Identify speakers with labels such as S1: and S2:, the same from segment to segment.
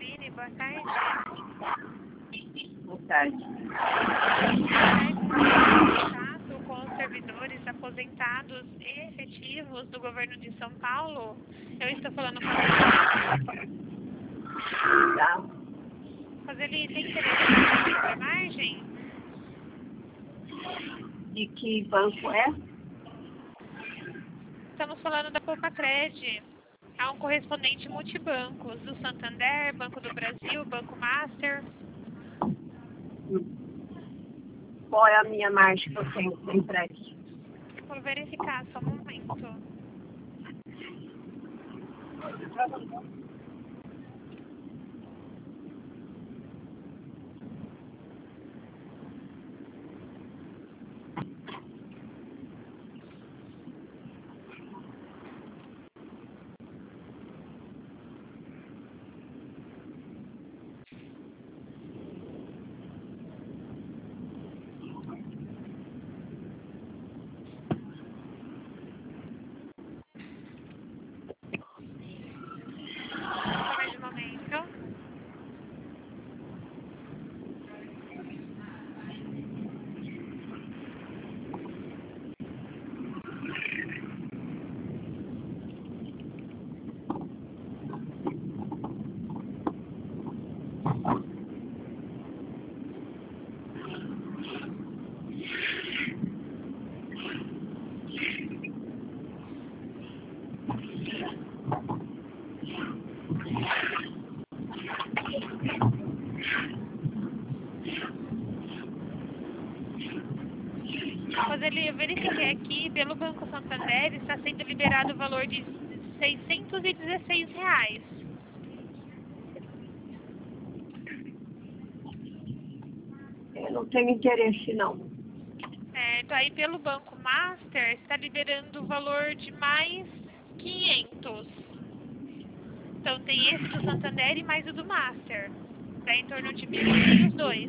S1: Aline, boa tarde.
S2: Boa tarde.
S1: Contato com os servidores aposentados e efetivos do governo de São Paulo. Eu estou falando com a
S2: Tá.
S1: Roseli, tem interesse na margem?
S2: De que banco é?
S1: Estamos falando da Poupa-Cred. É um correspondente multibancos do Santander, Banco do Brasil, Banco Master.
S2: Qual é a minha margem que eu tenho para empréstimo?
S1: Vou verificar só um momento. Só mais um momento. Roseli, eu verifiquei aqui, pelo Banco Santander, está sendo liberado o valor de R$ 616.
S2: Eu não tenho interesse, não.
S1: Certo, aí pelo Banco Master está liberando o valor de mais 500. Então tem esse do Santander e mais o do Master. Dá em torno de 1.000 os dois.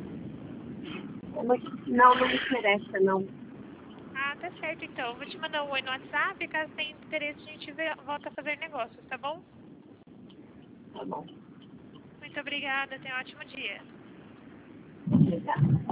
S2: Não me interessa, não.
S1: Ah, tá certo então. Vou te mandar um oi no WhatsApp, caso tenha interesse a gente volta a fazer negócios, tá bom?
S2: Tá bom.
S1: Muito obrigada, tenha um ótimo dia.
S2: Obrigada.